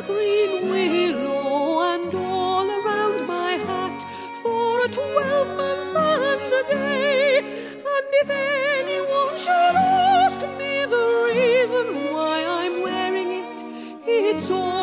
a green willow, and all around my hat for a 12-month and a day. And if anyone should ask me the reason why I'm wearing it, it's all